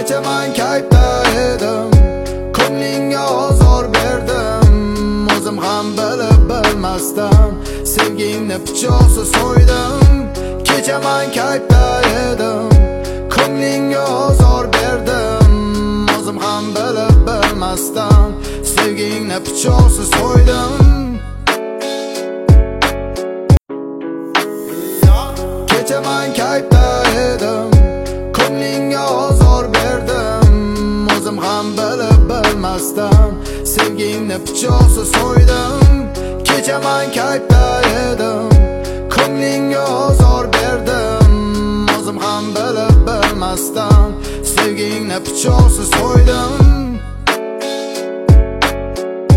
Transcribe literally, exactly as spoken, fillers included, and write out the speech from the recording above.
Kecha men kayfda edim, ko'nglingga ozor berdim. O'zim ham bilib bilmasdan sevgingni pichoqsiz so'ydim. Kecha men kayfda edim, ko'nglingga ozor berdim. O'zim ham bilib bilmasdan sevgingni pichoqsiz so'ydim. Kecha men kayfda edim, ko'nglingga ozor berdim. O'zim ham bilib bilmasdan sevgingni pichoqsiz so'ydim. Kecha men kayfda edim, ko'nglingga ozor berdim. O'zim ham bilib bilmasdan sevgingni pichoqsiz so'ydim.